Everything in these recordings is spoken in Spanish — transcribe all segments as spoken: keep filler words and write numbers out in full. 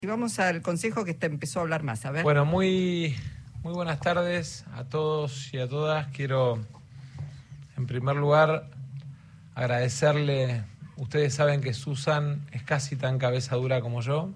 Y vamos al consejo que te empezó a hablar más, a ver. Bueno, muy, muy buenas tardes a todos y a todas. Quiero, en primer lugar, agradecerle. Ustedes saben que Susan es casi tan cabeza dura como yo.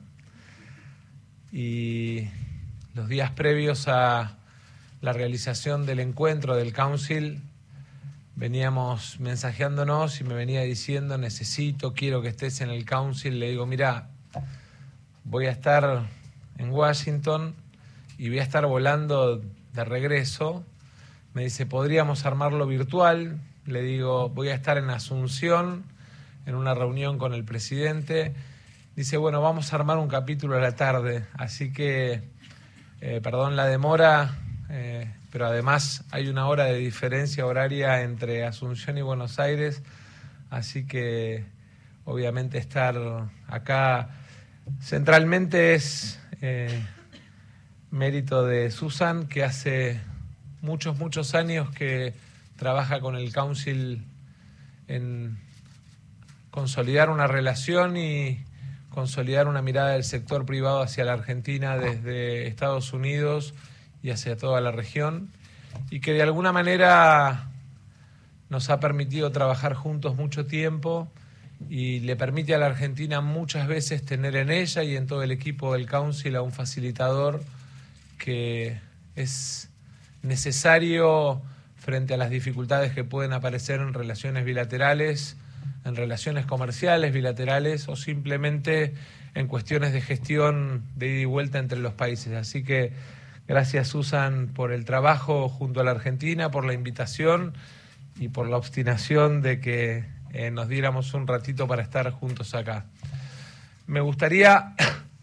Y los días previos a la realización del encuentro del Council, veníamos mensajeándonos y me venía diciendo, necesito, quiero que estés en el Council. Le digo, mira, voy a estar en Washington y voy a estar volando de regreso. Me dice, ¿podríamos armarlo virtual? Le digo, voy a estar en Asunción, en una reunión con el presidente. Dice, bueno, vamos a armar un capítulo a la tarde. Así que, eh, perdón la demora, eh, pero además hay una hora de diferencia horaria entre Asunción y Buenos Aires. Así que, obviamente, estar acá centralmente es eh, mérito de Susan, que hace muchos, muchos años que trabaja con el Council en consolidar una relación y consolidar una mirada del sector privado hacia la Argentina desde Estados Unidos y hacia toda la región, y que de alguna manera nos ha permitido trabajar juntos mucho tiempo y le permite a la Argentina muchas veces tener en ella y en todo el equipo del Council a un facilitador que es necesario frente a las dificultades que pueden aparecer en relaciones bilaterales, en relaciones comerciales bilaterales o simplemente en cuestiones de gestión de ida y vuelta entre los países. Así que gracias, Susan, por el trabajo junto a la Argentina, por la invitación y por la obstinación de que Eh, nos diéramos un ratito para estar juntos acá. Me gustaría,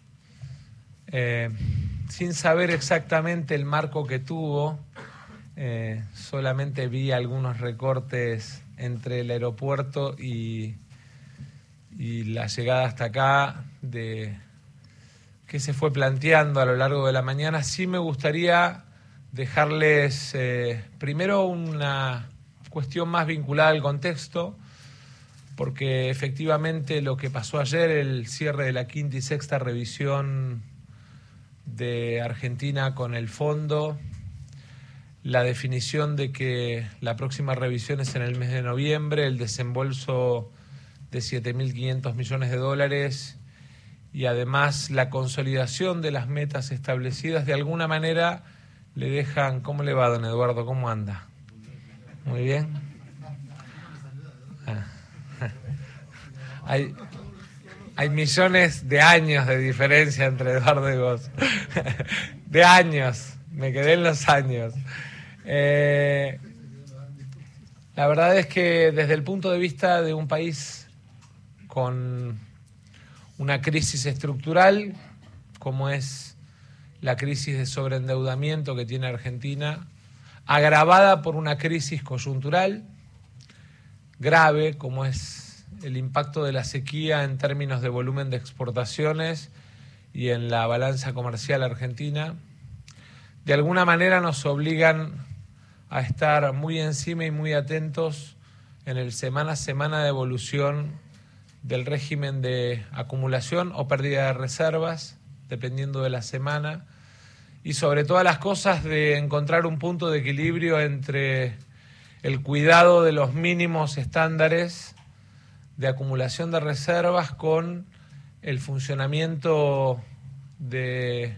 eh, sin saber exactamente el marco que tuvo, eh, solamente vi algunos recortes entre el aeropuerto y, y la llegada hasta acá, de qué se fue planteando a lo largo de la mañana. Sí me gustaría dejarles eh, primero una cuestión más vinculada al contexto, porque efectivamente lo que pasó ayer, el cierre de la quinta y sexta revisión de Argentina con el fondo, la definición de que la próxima revisión es en el mes de noviembre, el desembolso de siete mil quinientos millones de dólares y además la consolidación de las metas establecidas, de alguna manera le dejan... ¿Cómo le va, don Eduardo? ¿Cómo anda? Muy bien. Ah. Hay, hay millones de años de diferencia entre Eduardo y vos. De años. Me quedé en los años. Eh, la verdad es que desde el punto de vista de un país con una crisis estructural, como es la crisis de sobreendeudamiento que tiene Argentina, agravada por una crisis coyuntural grave, como es el impacto de la sequía en términos de volumen de exportaciones y en la balanza comercial argentina, de alguna manera nos obligan a estar muy encima y muy atentos en el semana a semana de evolución del régimen de acumulación o pérdida de reservas, dependiendo de la semana, y sobre todas las cosas de encontrar un punto de equilibrio entre el cuidado de los mínimos estándares de acumulación de reservas con el funcionamiento de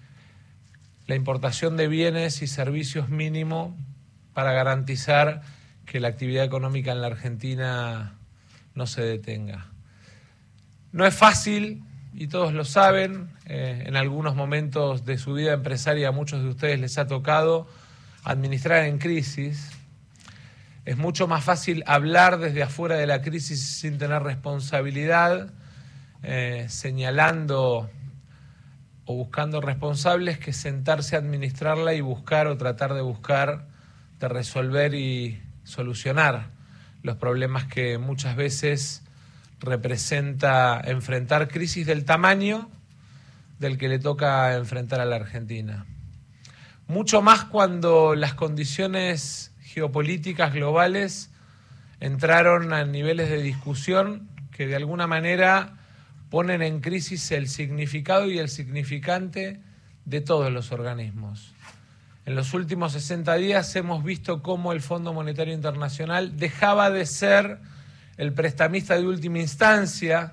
la importación de bienes y servicios mínimo para garantizar que la actividad económica en la Argentina no se detenga. No es fácil, y todos lo saben, eh, en algunos momentos de su vida empresaria a muchos de ustedes les ha tocado administrar en crisis. Es mucho más fácil hablar desde afuera de la crisis sin tener responsabilidad, eh, señalando o buscando responsables, que sentarse a administrarla y buscar o tratar de buscar, de resolver y solucionar los problemas que muchas veces representa enfrentar crisis del tamaño del que le toca enfrentar a la Argentina. Mucho más cuando las condiciones geopolíticas globales entraron a niveles de discusión que de alguna manera ponen en crisis el significado y el significante de todos los organismos. En los últimos sesenta días hemos visto cómo el Fondo Monetario Internacional dejaba de ser el prestamista de última instancia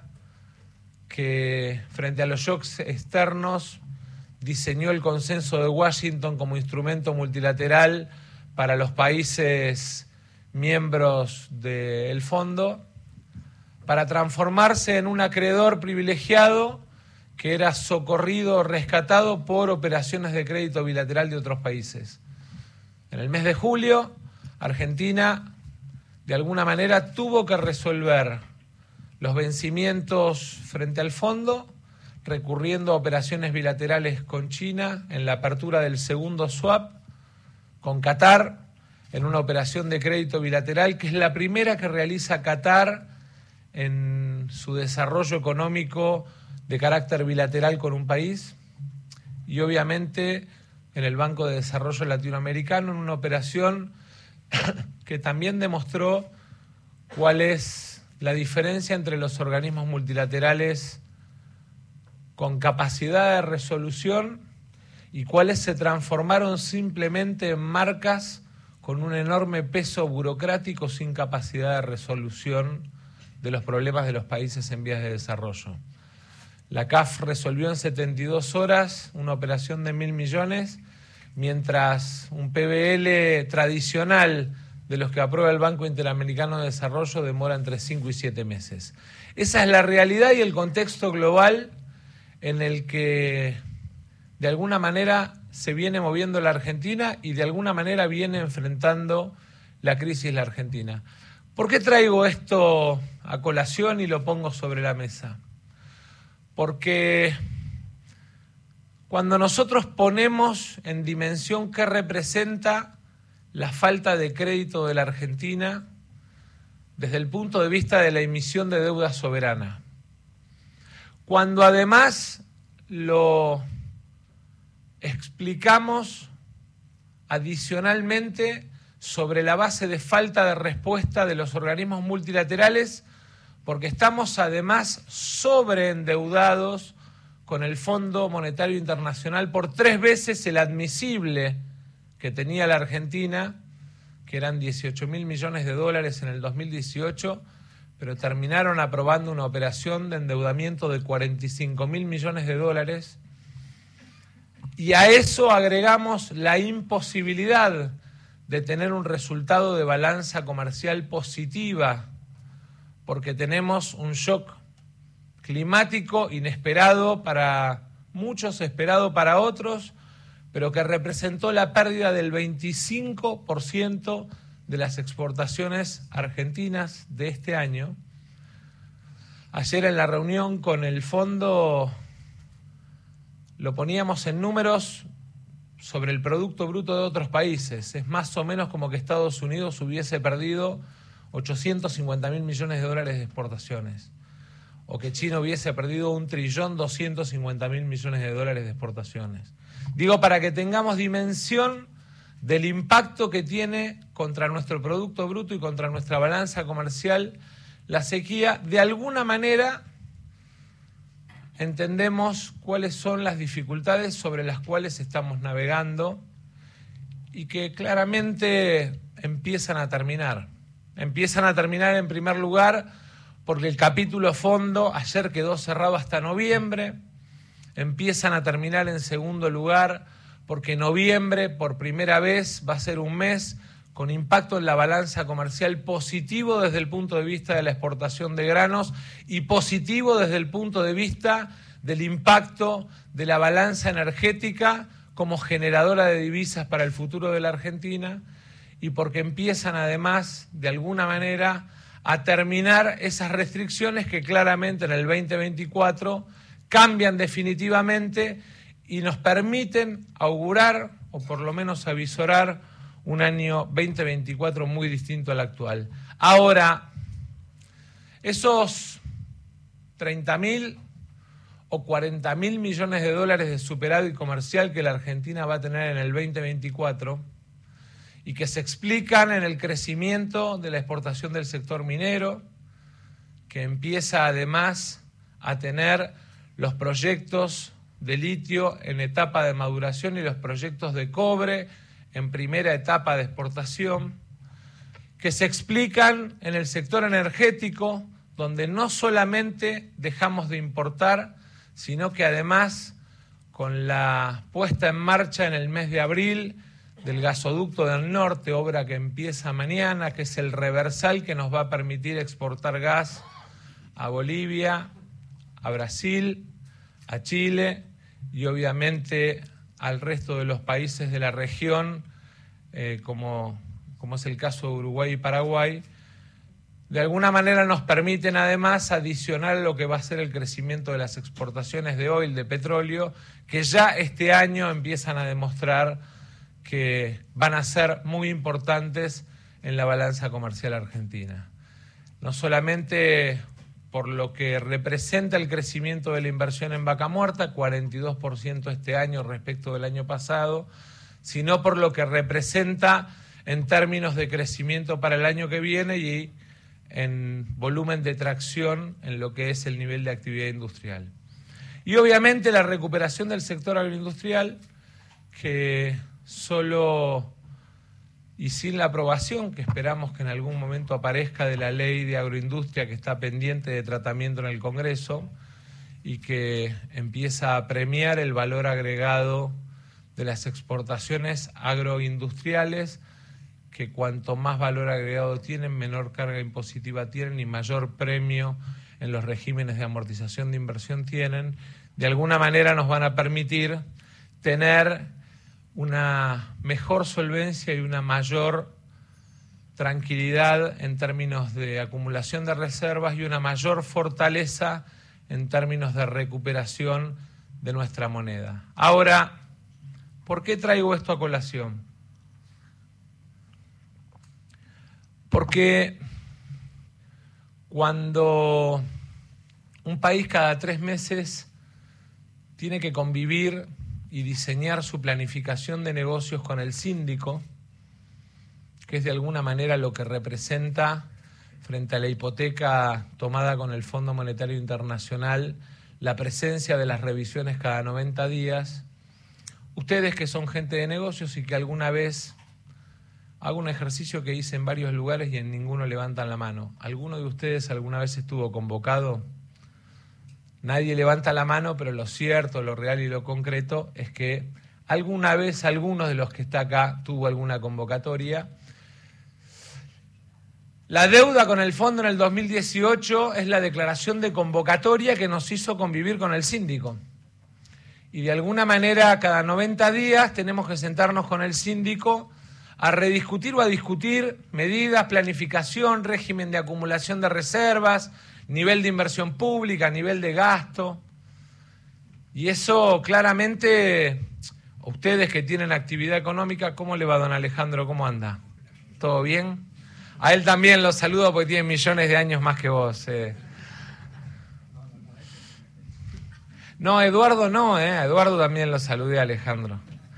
que, frente a los shocks externos, diseñó el consenso de Washington como instrumento multilateral para los países miembros del fondo, para transformarse en un acreedor privilegiado que era socorrido o rescatado por operaciones de crédito bilateral de otros países. En el mes de julio, Argentina, de alguna manera, tuvo que resolver los vencimientos frente al fondo, recurriendo a operaciones bilaterales con China en la apertura del segundo swap, con Qatar, en una operación de crédito bilateral, que es la primera que realiza Qatar en su desarrollo económico de carácter bilateral con un país, y obviamente en el Banco de Desarrollo Latinoamericano, en una operación que también demostró cuál es la diferencia entre los organismos multilaterales con capacidad de resolución y cuáles se transformaron simplemente en marcas con un enorme peso burocrático sin capacidad de resolución de los problemas de los países en vías de desarrollo. La C A F resolvió en setenta y dos horas una operación de mil millones, mientras un P B L tradicional de los que aprueba el Banco Interamericano de Desarrollo demora entre cinco y siete meses. Esa es la realidad y el contexto global en el que de alguna manera se viene moviendo la Argentina y de alguna manera viene enfrentando la crisis la Argentina. ¿Por qué traigo esto a colación y lo pongo sobre la mesa? Porque cuando nosotros ponemos en dimensión qué representa la falta de crédito de la Argentina desde el punto de vista de la emisión de deuda soberana, cuando además lo explicamos adicionalmente sobre la base de falta de respuesta de los organismos multilaterales, porque estamos además sobreendeudados con el Fondo Monetario Internacional por tres veces el admisible que tenía la Argentina, que eran dieciocho mil millones de dólares en el dos mil dieciocho, pero terminaron aprobando una operación de endeudamiento de cuarenta y cinco mil millones de dólares. Y a eso agregamos la imposibilidad de tener un resultado de balanza comercial positiva, porque tenemos un shock climático inesperado para muchos, esperado para otros, pero que representó la pérdida del veinticinco por ciento de las exportaciones argentinas de este año. Ayer en la reunión con el fondo lo poníamos en números sobre el Producto Bruto de otros países. Es más o menos como que Estados Unidos hubiese perdido ochocientos cincuenta mil millones de dólares de exportaciones, o que China hubiese perdido un trillón doscientos cincuenta mil millones de dólares de exportaciones. Digo, para que tengamos dimensión del impacto que tiene contra nuestro Producto Bruto y contra nuestra balanza comercial la sequía. De alguna manera entendemos cuáles son las dificultades sobre las cuales estamos navegando y que claramente empiezan a terminar. Empiezan a terminar en primer lugar porque el capítulo fondo ayer quedó cerrado hasta noviembre. Empiezan a terminar en segundo lugar porque noviembre por primera vez va a ser un mes con impacto en la balanza comercial positivo desde el punto de vista de la exportación de granos y positivo desde el punto de vista del impacto de la balanza energética como generadora de divisas para el futuro de la Argentina, y porque empiezan además de alguna manera a terminar esas restricciones que claramente en el veinte veinticuatro cambian definitivamente y nos permiten augurar o por lo menos avisorar un año veinte veinticuatro muy distinto al actual. Ahora, esos treinta mil o cuarenta mil millones de dólares de superávit comercial que la Argentina va a tener en el veinte veinticuatro y que se explican en el crecimiento de la exportación del sector minero, que empieza además a tener los proyectos de litio en etapa de maduración y los proyectos de cobre en primera etapa de exportación, que se explican en el sector energético, donde no solamente dejamos de importar, sino que además, con la puesta en marcha en el mes de abril del gasoducto del norte, obra que empieza mañana, que es el reversal que nos va a permitir exportar gas a Bolivia, a Brasil, a Chile y obviamente al resto de los países de la región, eh, como, como es el caso de Uruguay y Paraguay, de alguna manera nos permiten además adicionar lo que va a ser el crecimiento de las exportaciones de oil, de petróleo, que ya este año empiezan a demostrar que van a ser muy importantes en la balanza comercial argentina. No solamente por lo que representa el crecimiento de la inversión en vaca muerta, cuarenta y dos por ciento este año respecto del año pasado, sino por lo que representa en términos de crecimiento para el año que viene y en volumen de tracción en lo que es el nivel de actividad industrial. Y obviamente la recuperación del sector agroindustrial, que solo y sin la aprobación, que esperamos que en algún momento aparezca, de la ley de agroindustria que está pendiente de tratamiento en el Congreso y que empieza a premiar el valor agregado de las exportaciones agroindustriales, que cuanto más valor agregado tienen, menor carga impositiva tienen y mayor premio en los regímenes de amortización de inversión tienen, de alguna manera nos van a permitir tener una mejor solvencia y una mayor tranquilidad en términos de acumulación de reservas y una mayor fortaleza en términos de recuperación de nuestra moneda. Ahora, ¿por qué traigo esto a colación? Porque cuando un país cada tres meses tiene que convivir y diseñar su planificación de negocios con el síndico, que es de alguna manera lo que representa frente a la hipoteca tomada con el Fondo Monetario Internacional, la presencia de las revisiones cada noventa días, ustedes que son gente de negocios y que alguna vez hago un ejercicio que hice en varios lugares y en ninguno levantan la mano. ¿Alguno de ustedes alguna vez estuvo convocado? Nadie levanta la mano, pero lo cierto, lo real y lo concreto es que alguna vez alguno de los que está acá tuvo alguna convocatoria. La deuda con el fondo en el dos mil dieciocho es la declaración de convocatoria que nos hizo convivir con el síndico. Y de alguna manera cada noventa días tenemos que sentarnos con el síndico a rediscutir o a discutir medidas, planificación, régimen de acumulación de reservas, nivel de inversión pública, nivel de gasto. Y eso claramente, ustedes que tienen actividad económica, ¿cómo le va, don Alejandro? ¿Cómo anda? ¿Todo bien? A él también lo saludo porque tiene millones de años más que vos. Eh. No, Eduardo no, eh. Eduardo también lo saludé, a Alejandro.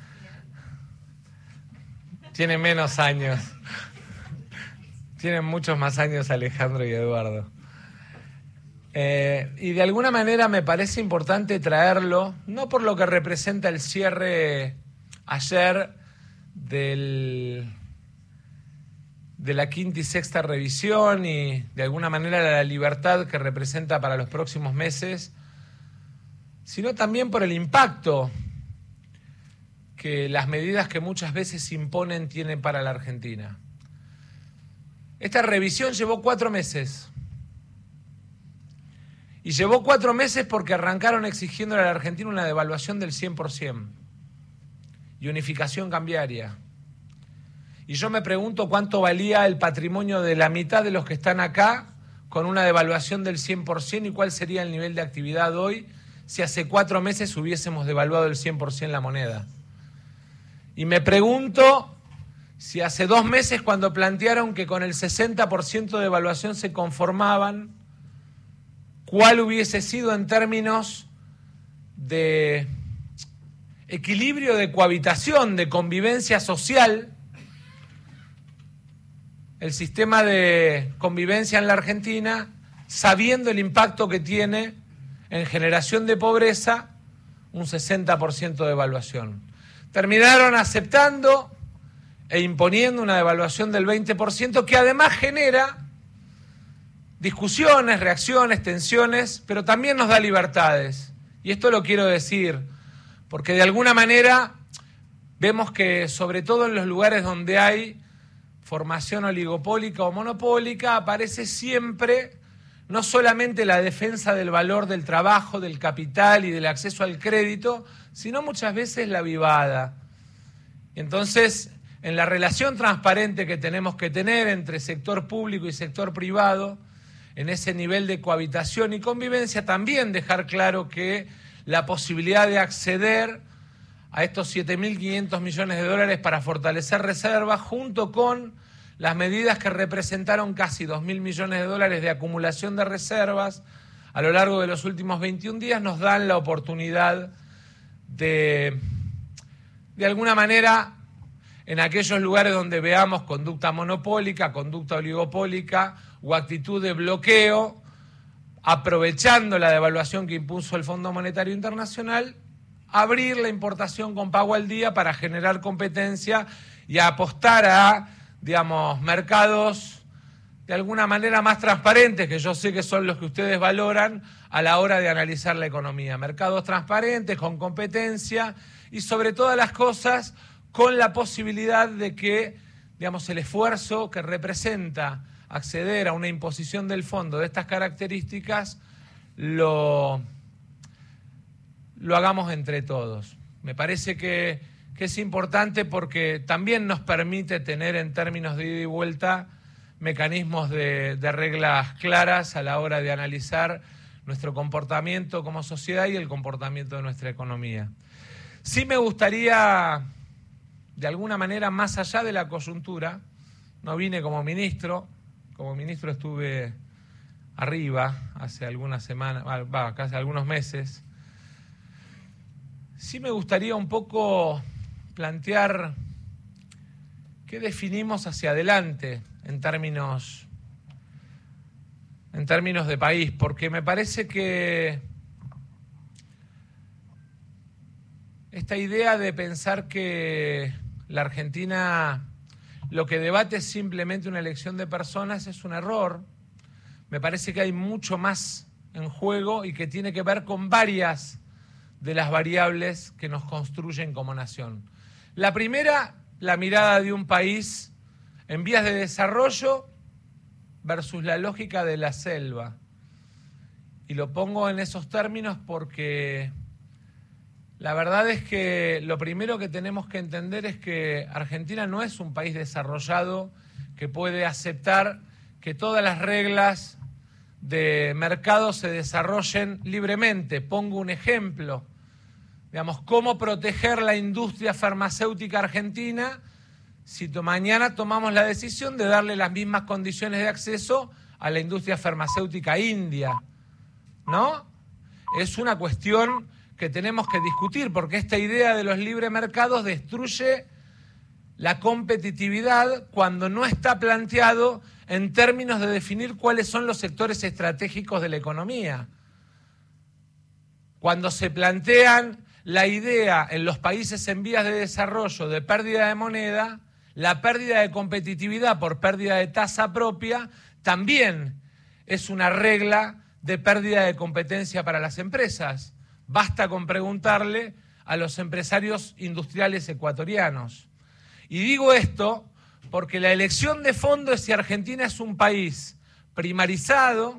Tiene menos años. Tienen muchos más años Alejandro y Eduardo. Eh, y de alguna manera me parece importante traerlo, no por lo que representa el cierre ayer del, de la quinta y sexta revisión y de alguna manera la libertad que representa para los próximos meses, sino también por el impacto que las medidas que muchas veces se imponen tienen para la Argentina. Esta revisión llevó cuatro meses. Y llevó cuatro meses porque arrancaron exigiéndole a la Argentina una devaluación del cien por ciento y unificación cambiaria. Y yo me pregunto cuánto valía el patrimonio de la mitad de los que están acá con una devaluación del cien por ciento y cuál sería el nivel de actividad hoy si hace cuatro meses hubiésemos devaluado el cien por ciento la moneda. Y me pregunto si hace dos meses, cuando plantearon que con el sesenta por ciento de devaluación se conformaban, cuál hubiese sido en términos de equilibrio de cohabitación, de convivencia social, el sistema de convivencia en la Argentina, sabiendo el impacto que tiene en generación de pobreza, un sesenta por ciento de devaluación. Terminaron aceptando e imponiendo una devaluación del veinte por ciento que además genera discusiones, reacciones, tensiones, pero también nos da libertades. Y esto lo quiero decir, porque de alguna manera vemos que sobre todo en los lugares donde hay formación oligopólica o monopólica aparece siempre no solamente la defensa del valor del trabajo, del capital y del acceso al crédito, sino muchas veces la vivada. Y entonces, en la relación transparente que tenemos que tener entre sector público y sector privado, en ese nivel de cohabitación y convivencia, también dejar claro que la posibilidad de acceder a estos siete mil quinientos millones de dólares para fortalecer reservas, junto con las medidas que representaron casi dos mil millones de dólares de acumulación de reservas a lo largo de los últimos veintiún días, nos dan la oportunidad de, de alguna manera, en aquellos lugares donde veamos conducta monopólica, conducta oligopólica o actitud de bloqueo, aprovechando la devaluación que impuso el Fondo Monetario Internacional, abrir la importación con pago al día para generar competencia y apostar a, digamos, mercados de alguna manera más transparentes, que yo sé que son los que ustedes valoran a la hora de analizar la economía. Mercados transparentes, con competencia y sobre todas las cosas con la posibilidad de que, digamos, el esfuerzo que representa acceder a una imposición del fondo de estas características lo, lo hagamos entre todos. Me parece que, que es importante porque también nos permite tener en términos de ida y vuelta mecanismos de, de reglas claras a la hora de analizar nuestro comportamiento como sociedad y el comportamiento de nuestra economía. Sí me gustaría, de alguna manera, más allá de la coyuntura, no vine como ministro, como ministro estuve arriba hace algunas semanas, va, casi algunos meses. Sí me gustaría un poco plantear qué definimos hacia adelante en términos, en términos de país, porque me parece que esta idea de pensar que la Argentina lo que debate es simplemente una elección de personas es un error. Me parece que hay mucho más en juego y que tiene que ver con varias de las variables que nos construyen como nación. La primera, la mirada de un país en vías de desarrollo versus la lógica de la selva. Y lo pongo en esos términos porque la verdad es que lo primero que tenemos que entender es que Argentina no es un país desarrollado que puede aceptar que todas las reglas de mercado se desarrollen libremente. Pongo un ejemplo. Digamos, ¿cómo proteger la industria farmacéutica argentina si to- mañana tomamos la decisión de darle las mismas condiciones de acceso a la industria farmacéutica india? ¿No? Es una cuestión que tenemos que discutir, porque esta idea de los libres mercados destruye la competitividad cuando no está planteado en términos de definir cuáles son los sectores estratégicos de la economía. Cuando se plantean la idea en los países en vías de desarrollo de pérdida de moneda, la pérdida de competitividad por pérdida de tasa propia también es una regla de pérdida de competencia para las empresas. Basta con preguntarle a los empresarios industriales ecuatorianos. Y digo esto porque la elección de fondo es si Argentina es un país primarizado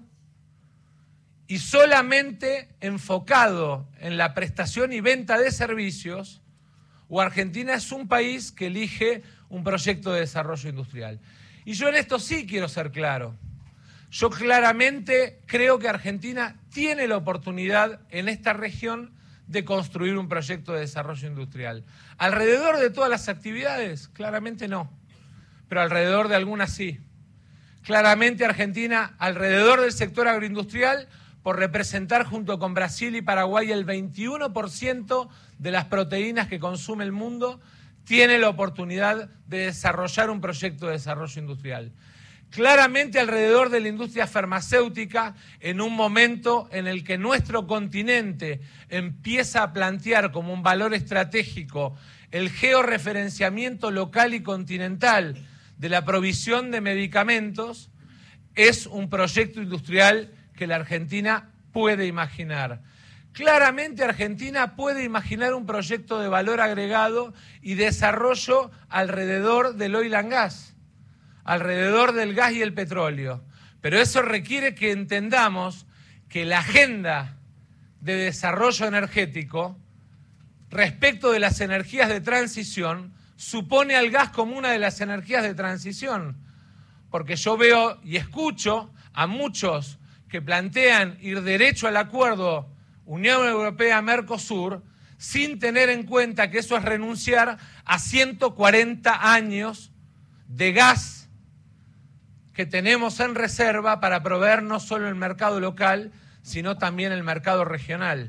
y solamente enfocado en la prestación y venta de servicios, o Argentina es un país que elige un proyecto de desarrollo industrial. Y yo en esto sí quiero ser claro. Yo claramente creo que Argentina tiene la oportunidad en esta región de construir un proyecto de desarrollo industrial. ¿Alrededor de todas las actividades? Claramente no, pero alrededor de algunas sí. Claramente Argentina, alrededor del sector agroindustrial, por representar junto con Brasil y Paraguay el veintiuno por ciento de las proteínas que consume el mundo, tiene la oportunidad de desarrollar un proyecto de desarrollo industrial. Claramente alrededor de la industria farmacéutica, en un momento en el que nuestro continente empieza a plantear como un valor estratégico el georreferenciamiento local y continental de la provisión de medicamentos, es un proyecto industrial que la Argentina puede imaginar. Claramente Argentina puede imaginar un proyecto de valor agregado y desarrollo alrededor del oil and gas, alrededor del gas y el petróleo. Pero eso requiere que entendamos que la agenda de desarrollo energético respecto de las energías de transición supone al gas como una de las energías de transición. Porque yo veo y escucho a muchos que plantean ir derecho al acuerdo Unión Europea-Mercosur sin tener en cuenta que eso es renunciar a ciento cuarenta años de gas que tenemos en reserva para proveer no solo el mercado local, sino también el mercado regional.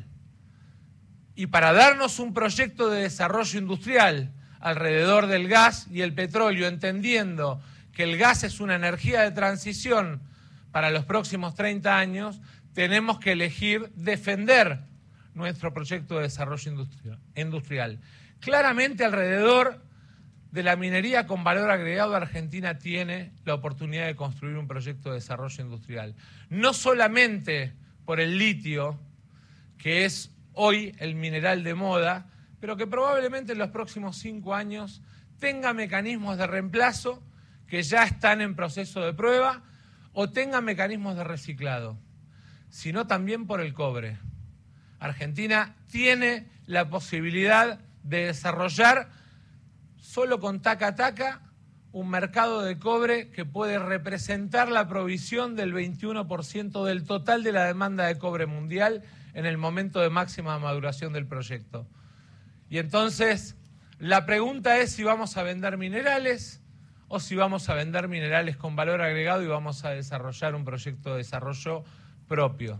Y para darnos un proyecto de desarrollo industrial alrededor del gas y el petróleo, entendiendo que el gas es una energía de transición para los próximos treinta años, tenemos que elegir defender nuestro proyecto de desarrollo industrial. Claramente alrededor de la minería con valor agregado, Argentina tiene la oportunidad de construir un proyecto de desarrollo industrial. No solamente por el litio, que es hoy el mineral de moda, pero que probablemente en los próximos cinco años tenga mecanismos de reemplazo que ya están en proceso de prueba o tenga mecanismos de reciclado, sino también por el cobre. Argentina tiene la posibilidad de desarrollar solo con taca-taca un mercado de cobre que puede representar la provisión del veintiuno por ciento del total de la demanda de cobre mundial en el momento de máxima maduración del proyecto. Y entonces, la pregunta es si vamos a vender minerales o si vamos a vender minerales con valor agregado y vamos a desarrollar un proyecto de desarrollo propio.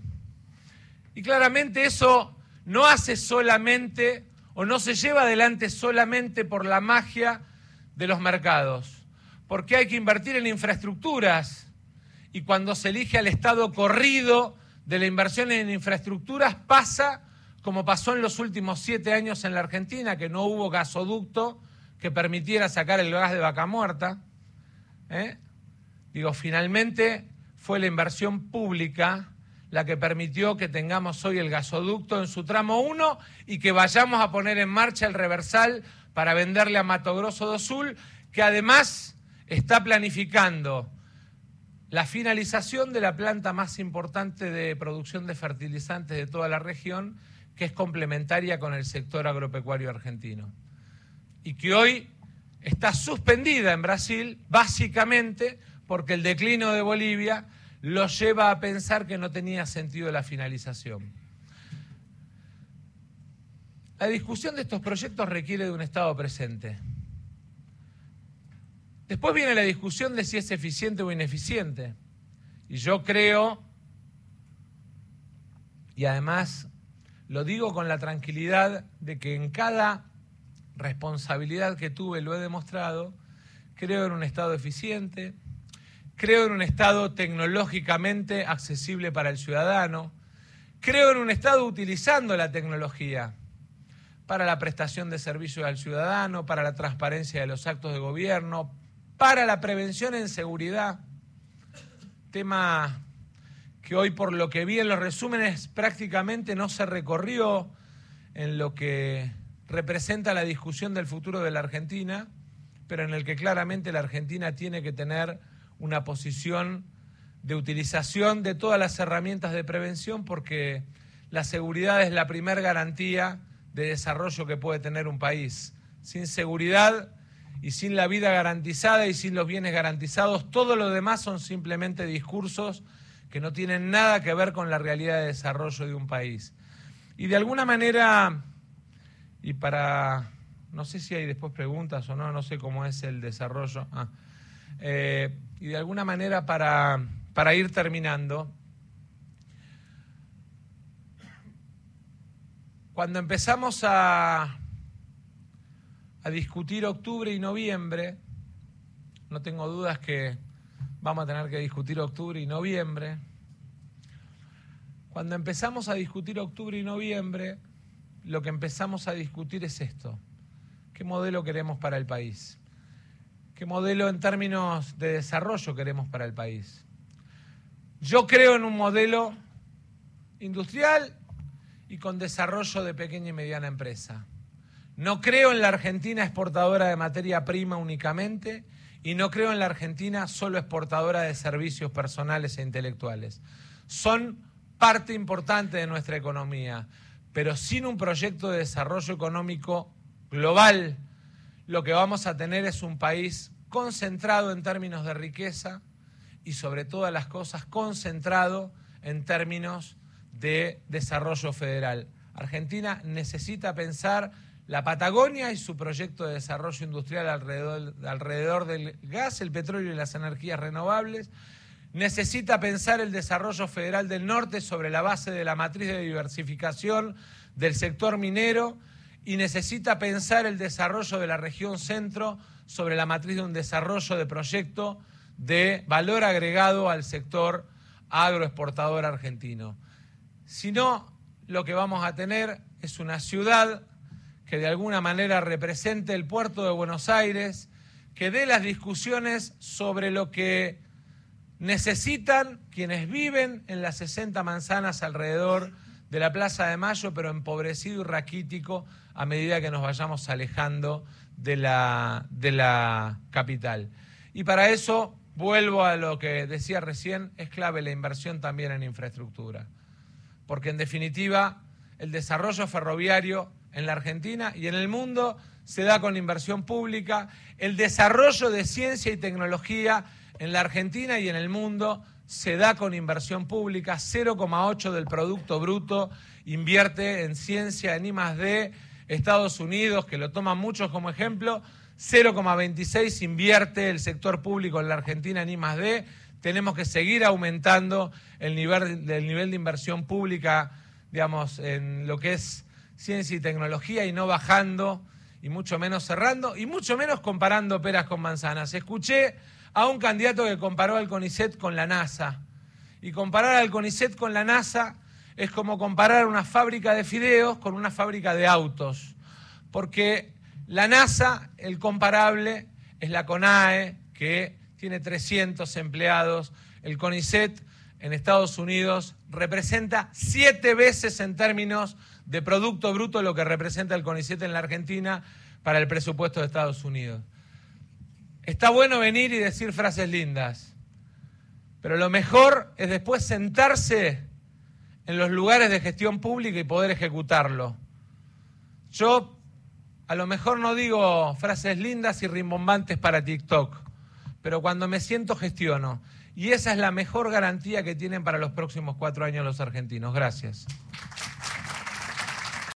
Y claramente eso no hace solamente o no se lleva adelante solamente por la magia de los mercados, porque hay que invertir en infraestructuras y cuando se elige al Estado corrido de la inversión en infraestructuras pasa como pasó en los últimos siete años en la Argentina, que no hubo gasoducto que permitiera sacar el gas de Vaca Muerta. ¿Eh? Digo, finalmente fue la inversión pública la que permitió que tengamos hoy el gasoducto en su tramo uno y que vayamos a poner en marcha el reversal para venderle a Mato Grosso do Sul, que además está planificando la finalización de la planta más importante de producción de fertilizantes de toda la región, que es complementaria con el sector agropecuario argentino. Y que hoy está suspendida en Brasil, básicamente porque el declino de Bolivia lo lleva a pensar que no tenía sentido la finalización. La discusión de estos proyectos requiere de un Estado presente. Después viene la discusión de si es eficiente o ineficiente. Y yo creo, y además lo digo con la tranquilidad de que en cada responsabilidad que tuve lo he demostrado, creo en un Estado eficiente, creo en un Estado tecnológicamente accesible para el ciudadano, creo en un Estado utilizando la tecnología para la prestación de servicios al ciudadano, para la transparencia de los actos de gobierno, para la prevención en seguridad, tema que hoy por lo que vi en los resúmenes prácticamente no se recorrió en lo que representa la discusión del futuro de la Argentina, pero en el que claramente la Argentina tiene que tener una posición de utilización de todas las herramientas de prevención, porque la seguridad es la primer garantía de desarrollo que puede tener un país. Sin seguridad y sin la vida garantizada y sin los bienes garantizados, todo lo demás son simplemente discursos que no tienen nada que ver con la realidad de desarrollo de un país. Y de alguna manera, y para, no sé si hay después preguntas o no, no sé cómo es el desarrollo, ah, eh, y de alguna manera para, para ir terminando, cuando empezamos a, a discutir octubre y noviembre, no tengo dudas que vamos a tener que discutir octubre y noviembre. Cuando empezamos a discutir octubre y noviembre, lo que empezamos a discutir es esto. ¿Qué modelo queremos para el país? ¿Qué modelo en términos de desarrollo queremos para el país? Yo creo en un modelo industrial y con desarrollo de pequeña y mediana empresa. No creo en la Argentina exportadora de materia prima únicamente y no creo en la Argentina solo exportadora de servicios personales e intelectuales. Son parte importante de nuestra economía, pero sin un proyecto de desarrollo económico global, lo que vamos a tener es un país concentrado en términos de riqueza y sobre todas las cosas concentrado en términos de desarrollo federal. Argentina necesita pensar la Patagonia y su proyecto de desarrollo industrial alrededor, alrededor del gas, el petróleo y las energías renovables. Necesita pensar el desarrollo federal del norte sobre la base de la matriz de diversificación del sector minero y necesita pensar el desarrollo de la región centro sobre la matriz de un desarrollo de proyecto de valor agregado al sector agroexportador argentino. Si no, lo que vamos a tener es una ciudad que de alguna manera represente el puerto de Buenos Aires, que dé las discusiones sobre lo que necesitan quienes viven en las sesenta manzanas alrededor de la Plaza de Mayo, pero empobrecido y raquítico a medida que nos vayamos alejando de la, de la capital. Y para eso, vuelvo a lo que decía recién, es clave la inversión también en infraestructura. Porque en definitiva, el desarrollo ferroviario en la Argentina y en el mundo se da con inversión pública, el desarrollo de ciencia y tecnología en la Argentina y en el mundo se da con inversión pública, cero coma ocho del Producto Bruto invierte en ciencia, en I más D, Estados Unidos, que lo toman muchos como ejemplo, cero coma veintiséis invierte el sector público en la Argentina en I más D. Tenemos que seguir aumentando el nivel, el nivel de inversión pública, digamos, en lo que es ciencia y tecnología y no bajando, y mucho menos cerrando, y mucho menos comparando peras con manzanas. Escuché a un candidato que comparó al CONICET con la NASA. Y comparar al CONICET con la NASA es como comparar una fábrica de fideos con una fábrica de autos. Porque la NASA, el comparable, es la CONAE, que tiene trescientos empleados. El CONICET en Estados Unidos representa siete veces en términos de Producto Bruto lo que representa el CONICET en la Argentina para el presupuesto de Estados Unidos. Está bueno venir y decir frases lindas, pero lo mejor es después sentarse en los lugares de gestión pública y poder ejecutarlo. Yo a lo mejor no digo frases lindas y rimbombantes para TikTok, pero cuando me siento gestiono. Y esa es la mejor garantía que tienen para los próximos cuatro años los argentinos. Gracias.